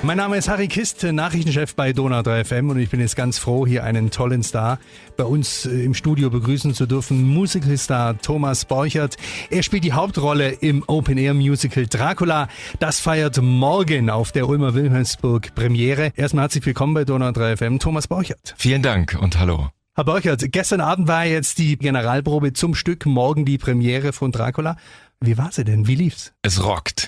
Mein Name ist Harry Kist, Nachrichtenchef bei Donau 3 FM und ich bin jetzt ganz froh, hier einen tollen Star bei uns im Studio begrüßen zu dürfen. Musicalstar Thomas Borchert. Er spielt die Hauptrolle im Open-Air-Musical Dracula. Das feiert morgen auf der Ulmer Wilhelmsburg Premiere. Erstmal herzlich willkommen bei Donau 3 FM, Thomas Borchert. Vielen Dank und hallo. Herr Borchert, gestern Abend war jetzt die Generalprobe zum Stück, morgen die Premiere von Dracula. Wie war sie denn? Wie lief's? Es rockt.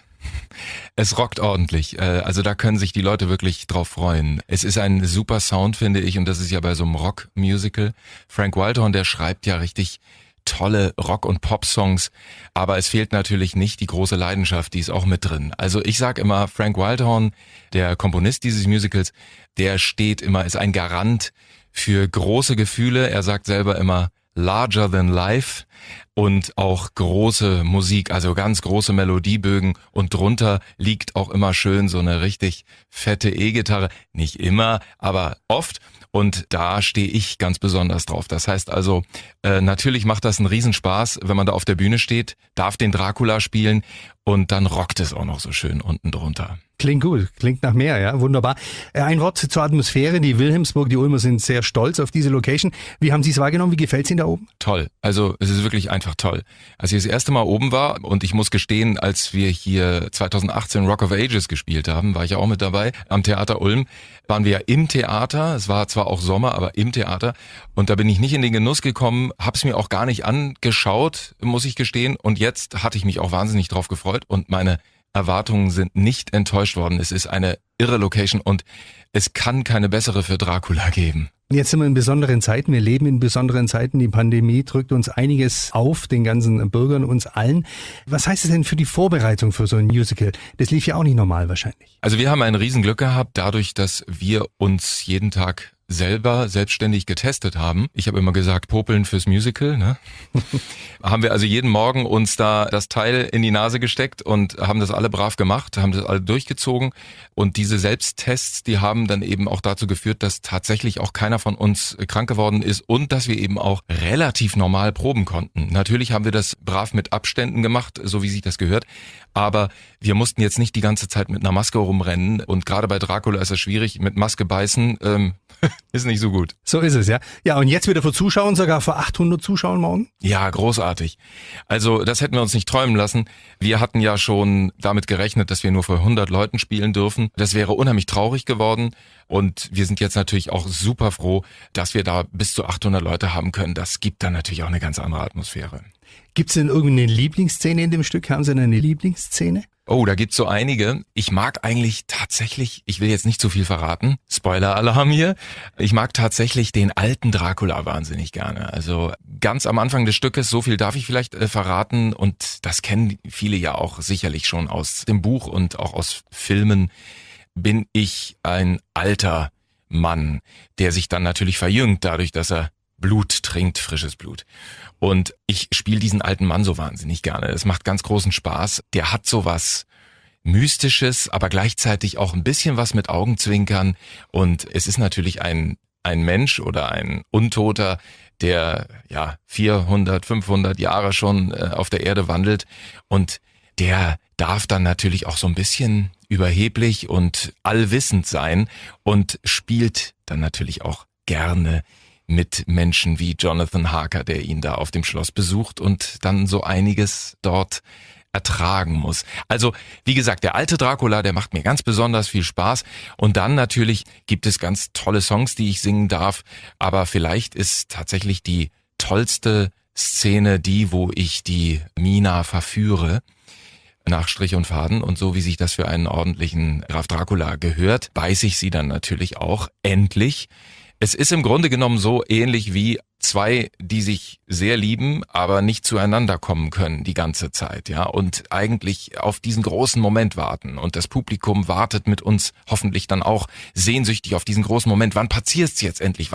Es rockt ordentlich. Also da können sich die Leute wirklich drauf freuen. Es ist ein super Sound, finde ich, und das ist ja bei so einem Rock-Musical. Frank Wildhorn, der schreibt ja richtig tolle Rock- und Pop-Songs, aber es fehlt natürlich nicht die große Leidenschaft, die ist auch mit drin. Also ich sag immer, Frank Wildhorn, der Komponist dieses Musicals, der steht immer, ist ein Garant für große Gefühle. Er sagt selber immer, larger than life und auch große Musik, also ganz große Melodiebögen und drunter liegt auch immer schön so eine richtig fette E-Gitarre. Nicht immer, aber oft. Und da stehe ich ganz besonders drauf. Das heißt also, natürlich macht das einen Riesenspaß, wenn man da auf der Bühne steht, darf den Dracula spielen und dann rockt es auch noch so schön unten drunter. Klingt gut, klingt nach mehr, ja, wunderbar. Ein Wort zur Atmosphäre. Die Wilhelmsburg, die Ulmer sind sehr stolz auf diese Location. Wie haben Sie es wahrgenommen? Wie gefällt es Ihnen da oben? Toll, also es ist wirklich einfach toll. Als ich das erste Mal oben war, und ich muss gestehen, als wir hier 2018 Rock of Ages gespielt haben, war ich ja auch mit dabei, am Theater Ulm, waren wir ja im Theater, es war zwar auch Sommer, aber im Theater, und da bin ich nicht in den Genuss gekommen, hab's mir auch gar nicht angeschaut, muss ich gestehen, und jetzt hatte ich mich auch wahnsinnig drauf gefreut und meine Erwartungen sind nicht enttäuscht worden. Es ist eine irre Location und es kann keine bessere für Dracula geben. Jetzt sind wir in besonderen Zeiten, wir leben in besonderen Zeiten. Die Pandemie drückt uns einiges auf, den ganzen Bürgern, uns allen. Was heißt es denn für die Vorbereitung für so ein Musical? Das lief ja auch nicht normal wahrscheinlich. Also wir haben ein Riesenglück gehabt, dadurch, dass wir uns jeden Tag selber selbstständig getestet haben. Ich habe immer gesagt, popeln fürs Musical, ne? Haben wir also jeden Morgen uns da das Teil in die Nase gesteckt und haben das alle brav gemacht, haben das alle durchgezogen. Und diese Selbsttests, die haben dann eben auch dazu geführt, dass tatsächlich auch keiner von uns krank geworden ist und dass wir eben auch relativ normal proben konnten. Natürlich haben wir das brav mit Abständen gemacht, so wie sich das gehört. Aber wir mussten jetzt nicht die ganze Zeit mit einer Maske rumrennen. Und gerade bei Dracula ist es schwierig, mit Maske beißen, ist nicht so gut. So ist es, ja. Ja, und jetzt wieder vor Zuschauern, sogar vor 800 Zuschauern morgen? Ja, großartig. Also das hätten wir uns nicht träumen lassen. Wir hatten ja schon damit gerechnet, dass wir nur vor 100 Leuten spielen dürfen. Das wäre unheimlich traurig geworden. Und wir sind jetzt natürlich auch super froh, dass wir da bis zu 800 Leute haben können. Das gibt dann natürlich auch eine ganz andere Atmosphäre. Gibt es denn irgendeine Lieblingsszene in dem Stück? Haben Sie denn eine Lieblingsszene? Oh, da gibt's so einige. Ich mag eigentlich tatsächlich, ich will jetzt nicht zu viel verraten, Spoiler-Alarm hier, ich mag tatsächlich den alten Dracula wahnsinnig gerne. Also ganz am Anfang des Stückes, so viel darf ich vielleicht verraten, und das kennen viele ja auch sicherlich schon aus dem Buch und auch aus Filmen, bin ich ein alter Mann, der sich dann natürlich verjüngt dadurch, dass er Blut trinkt, frisches Blut. Und ich spiele diesen alten Mann so wahnsinnig gerne. Das macht ganz großen Spaß. Der hat sowas Mystisches, aber gleichzeitig auch ein bisschen was mit Augenzwinkern. Und es ist natürlich ein Mensch oder ein Untoter, der ja 400, 500 Jahre schon auf der Erde wandelt. Und der darf dann natürlich auch so ein bisschen überheblich und allwissend sein und spielt dann natürlich auch gerne mit Menschen wie Jonathan Harker, der ihn da auf dem Schloss besucht und dann so einiges dort ertragen muss. Also, wie gesagt, der alte Dracula, der macht mir ganz besonders viel Spaß. Und dann natürlich gibt es ganz tolle Songs, die ich singen darf. Aber vielleicht ist tatsächlich die tollste Szene die, wo ich die Mina verführe nach Strich und Faden, und so wie sich das für einen ordentlichen Graf Dracula gehört, beiße ich sie dann natürlich auch endlich. Es ist im Grunde genommen so ähnlich wie zwei, die sich sehr lieben, aber nicht zueinander kommen können die ganze Zeit, ja, und eigentlich auf diesen großen Moment warten. Und das Publikum wartet mit uns hoffentlich dann auch sehnsüchtig auf diesen großen Moment. Wann passiert's jetzt endlich?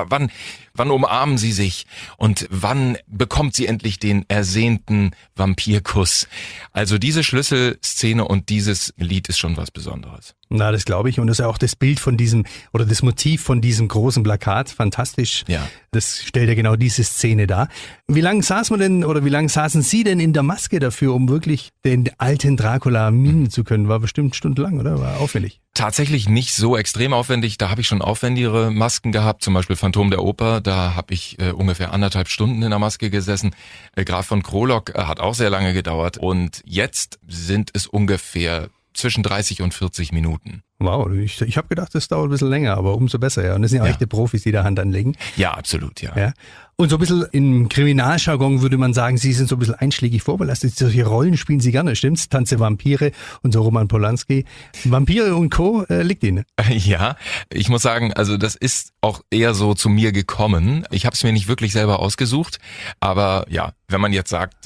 Wann umarmen sie sich? Und wann bekommt sie endlich den ersehnten Vampirkuss? Also diese Schlüsselszene und dieses Lied ist schon was Besonderes. Na, das glaube ich. Und das ist ja auch das Bild von diesem, oder das Motiv von diesem großen Plakat. Fantastisch. Ja. Das stellt ja genau diese Szene dar. Wie lange saßen Sie denn in der Maske dafür, um wirklich den alten Dracula mimen zu können? War bestimmt stundenlang, oder? War aufwendig. Tatsächlich nicht so extrem aufwendig. Da habe ich schon aufwendigere Masken gehabt, zum Beispiel Phantom der Oper. Da habe ich ungefähr 1,5 Stunden in der Maske gesessen. Graf von Krolok hat auch sehr lange gedauert. Und jetzt sind es ungefähr zwischen 30 und 40 Minuten. Wow, ich habe gedacht, das dauert ein bisschen länger, aber umso besser, ja. Und das sind ja auch echte Profis, die da Hand anlegen. Ja, absolut, ja. Und so ein bisschen im Kriminaljargon würde man sagen, Sie sind so ein bisschen einschlägig vorbelastet. Solche Rollen spielen Sie gerne, stimmt's? Tanze Vampire und so Roman Polanski. Vampire und Co. Liegt Ihnen? Ja, ich muss sagen, also das ist auch eher so zu mir gekommen. Ich habe es mir nicht wirklich selber ausgesucht, aber ja, wenn man jetzt sagt,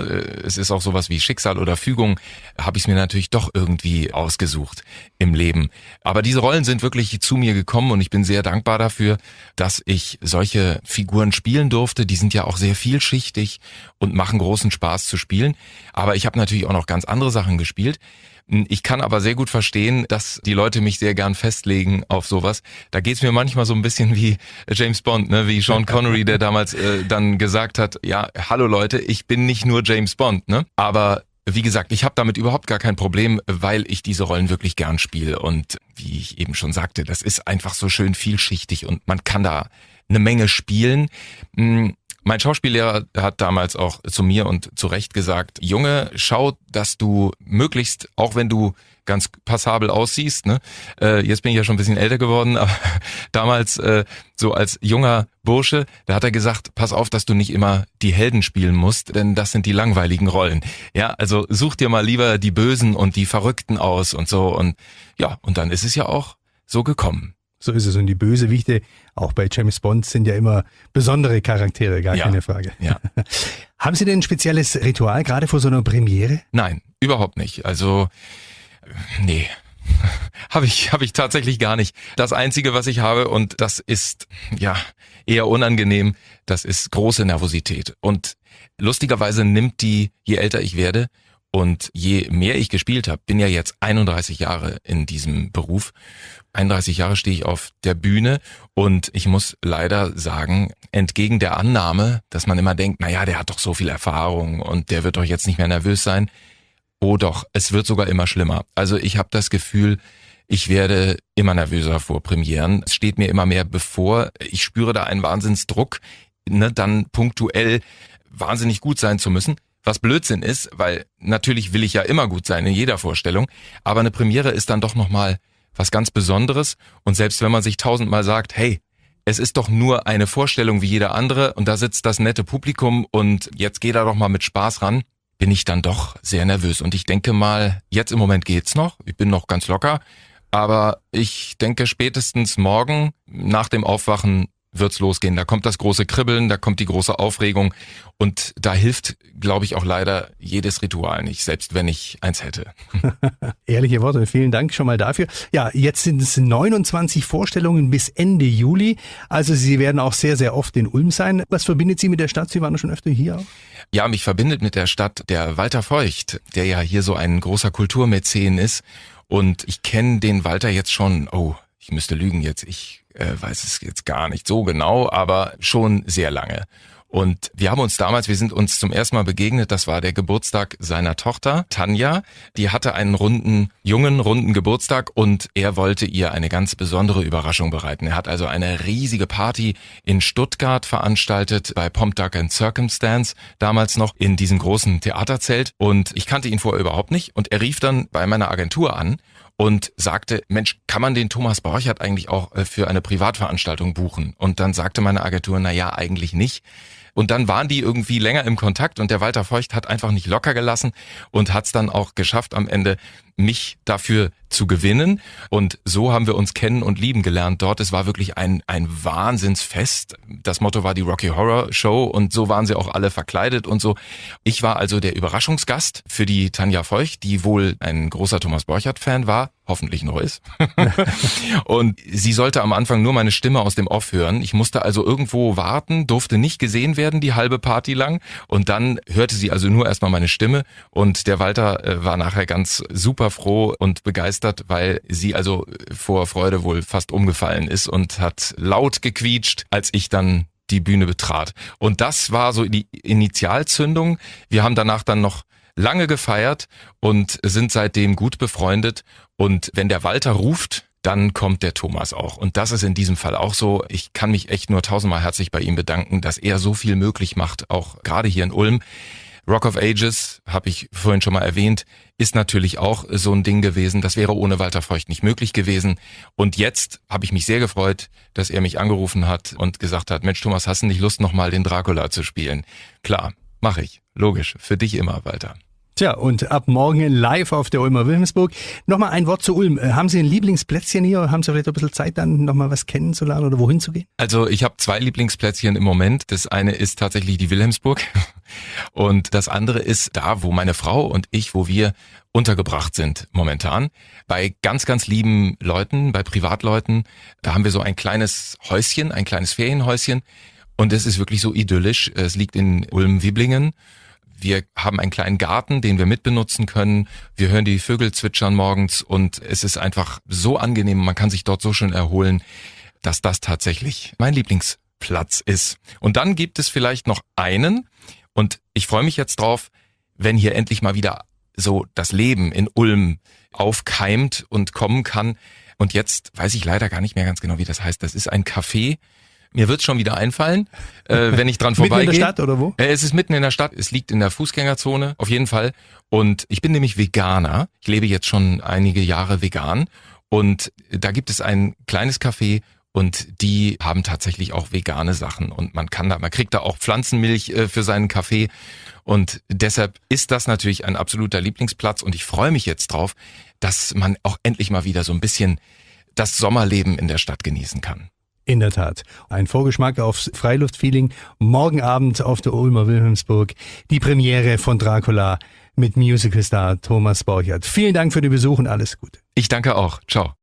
es ist auch sowas wie Schicksal oder Fügung, habe ich es mir natürlich doch irgendwie ausgesucht im Leben. Aber diese Rollen sind wirklich zu mir gekommen und ich bin sehr dankbar dafür, dass ich solche Figuren spielen durfte. Die sind ja auch sehr vielschichtig und machen großen Spaß zu spielen. Aber ich habe natürlich auch noch ganz andere Sachen gespielt. Ich kann aber sehr gut verstehen, dass die Leute mich sehr gern festlegen auf sowas. Da geht's mir manchmal so ein bisschen wie James Bond, wie Sean Connery, der damals dann gesagt hat, ja, hallo Leute, ich bin nicht nur James Bond, aber wie gesagt, ich habe damit überhaupt gar kein Problem, weil ich diese Rollen wirklich gern spiele. Und wie ich eben schon sagte, das ist einfach so schön vielschichtig und man kann da eine Menge spielen. Mein Schauspiellehrer hat damals auch zu mir und zu Recht gesagt, Junge, schau, dass du möglichst, auch wenn du ganz passabel aussiehst, jetzt bin ich ja schon ein bisschen älter geworden, aber damals so als junger Bursche, da hat er gesagt, pass auf, dass du nicht immer die Helden spielen musst, denn das sind die langweiligen Rollen. Ja, also such dir mal lieber die Bösen und die Verrückten aus und so und ja, und dann ist es ja auch so gekommen. So ist es. Und die Bösewichte, auch bei James Bond, sind ja immer besondere Charaktere, gar keine Frage. Ja. Haben Sie denn ein spezielles Ritual, gerade vor so einer Premiere? Nein, überhaupt nicht. Also, nee. Habe ich tatsächlich gar nicht. Das Einzige, was ich habe, und das ist ja eher unangenehm, das ist große Nervosität. Und lustigerweise nimmt die, je älter ich werde und je mehr ich gespielt habe, bin ja jetzt 31 Jahre in diesem Beruf. 31 Jahre stehe ich auf der Bühne und ich muss leider sagen, entgegen der Annahme, dass man immer denkt, naja, der hat doch so viel Erfahrung und der wird doch jetzt nicht mehr nervös sein. Oh doch, es wird sogar immer schlimmer. Also ich habe das Gefühl, ich werde immer nervöser vor Premieren. Es steht mir immer mehr bevor. Ich spüre da einen Wahnsinnsdruck, dann punktuell wahnsinnig gut sein zu müssen. Was Blödsinn ist, weil natürlich will ich ja immer gut sein in jeder Vorstellung. Aber eine Premiere ist dann doch nochmal was ganz Besonderes. Und selbst wenn man sich 1000-mal sagt, hey, es ist doch nur eine Vorstellung wie jeder andere und da sitzt das nette Publikum und jetzt geh da doch mal mit Spaß ran, bin ich dann doch sehr nervös. Und ich denke mal, jetzt im Moment geht's noch. Ich bin noch ganz locker. Aber ich denke, spätestens morgen nach dem Aufwachen wird's losgehen. Da kommt das große Kribbeln, da kommt die große Aufregung und da hilft, glaube ich, auch leider jedes Ritual nicht, selbst wenn ich eins hätte. Ehrliche Worte, vielen Dank schon mal dafür. Ja, jetzt sind es 29 Vorstellungen bis Ende Juli, also Sie werden auch sehr, sehr oft in Ulm sein. Was verbindet Sie mit der Stadt? Sie waren schon öfter hier auch? Ja, mich verbindet mit der Stadt der Walter Feucht, der ja hier so ein großer Kulturmäzen ist und ich kenne den Walter jetzt schon, ich müsste lügen jetzt, ich weiß es jetzt gar nicht so genau, aber schon sehr lange. Und wir sind uns zum ersten Mal begegnet, das war der Geburtstag seiner Tochter, Tanja. Die hatte einen runden Geburtstag und er wollte ihr eine ganz besondere Überraschung bereiten. Er hat also eine riesige Party in Stuttgart veranstaltet, bei Pomp Duck and Circumstance, damals noch in diesem großen Theaterzelt. Und ich kannte ihn vorher überhaupt nicht und er rief dann bei meiner Agentur an und sagte, Mensch, kann man den Thomas Borchert eigentlich auch für eine Privatveranstaltung buchen? Und dann sagte meine Agentur, naja, eigentlich nicht. Und dann waren die irgendwie länger im Kontakt und der Walter Feucht hat einfach nicht locker gelassen und hat es dann auch geschafft, am Ende mich dafür zu gewinnen. Und so haben wir uns kennen und lieben gelernt dort. Es war wirklich ein Wahnsinnsfest. Das Motto war die Rocky Horror Show und so waren sie auch alle verkleidet und so. Ich war also der Überraschungsgast für die Tanja Feucht, die wohl ein großer Thomas Borchert-Fan war, hoffentlich noch ist. Und sie sollte am Anfang nur meine Stimme aus dem Off hören. Ich musste also irgendwo warten, durfte nicht gesehen werden die halbe Party lang. Und dann hörte sie also nur erstmal meine Stimme. Und der Walter war nachher ganz super froh und begeistert, weil sie also vor Freude wohl fast umgefallen ist und hat laut gequietscht, als ich dann die Bühne betrat. Und das war so die Initialzündung. Wir haben danach dann noch lange gefeiert und sind seitdem gut befreundet. Und wenn der Walter ruft, dann kommt der Thomas auch. Und das ist in diesem Fall auch so. Ich kann mich echt nur tausendmal herzlich bei ihm bedanken, dass er so viel möglich macht, auch gerade hier in Ulm. Rock of Ages, habe ich vorhin schon mal erwähnt, ist natürlich auch so ein Ding gewesen. Das wäre ohne Walter Feucht nicht möglich gewesen. Und jetzt habe ich mich sehr gefreut, dass er mich angerufen hat und gesagt hat, Mensch Thomas, hast du nicht Lust, nochmal den Dracula zu spielen? Klar, mache ich. Logisch. Für dich immer, Walter. Tja, und ab morgen live auf der Ulmer Wilhelmsburg. Nochmal ein Wort zu Ulm. Haben Sie ein Lieblingsplätzchen hier? Haben Sie vielleicht ein bisschen Zeit, dann nochmal was kennenzulernen oder wohin zu gehen? Also ich habe 2 Lieblingsplätzchen im Moment. Das eine ist tatsächlich die Wilhelmsburg und das andere ist da, wo meine Frau und ich, wo wir untergebracht sind momentan. Bei ganz, ganz lieben Leuten, bei Privatleuten. Da haben wir so ein kleines Häuschen, ein kleines Ferienhäuschen und es ist wirklich so idyllisch. Es liegt in Ulm-Wiblingen. Wir haben einen kleinen Garten, den wir mitbenutzen können. Wir hören die Vögel zwitschern morgens und es ist einfach so angenehm. Man kann sich dort so schön erholen, dass das tatsächlich mein Lieblingsplatz ist. Und dann gibt es vielleicht noch einen und ich freue mich jetzt drauf, wenn hier endlich mal wieder so das Leben in Ulm aufkeimt und kommen kann. Und jetzt weiß ich leider gar nicht mehr ganz genau, wie das heißt. Das ist ein Café. Mir wird's schon wieder einfallen, wenn ich dran vorbeigehe. Mitten in der Stadt oder wo? Es ist mitten in der Stadt. Es liegt in der Fußgängerzone, auf jeden Fall. Und ich bin nämlich Veganer. Ich lebe jetzt schon einige Jahre vegan. Und da gibt es ein kleines Café und die haben tatsächlich auch vegane Sachen. Und man kriegt da auch Pflanzenmilch für seinen Kaffee. Und deshalb ist das natürlich ein absoluter Lieblingsplatz. Und ich freue mich jetzt drauf, dass man auch endlich mal wieder so ein bisschen das Sommerleben in der Stadt genießen kann. In der Tat. Ein Vorgeschmack aufs Freiluftfeeling. Morgen Abend auf der Ulmer Wilhelmsburg. Die Premiere von Dracula mit Musicalstar Thomas Borchert. Vielen Dank für den Besuch und alles Gute. Ich danke auch. Ciao.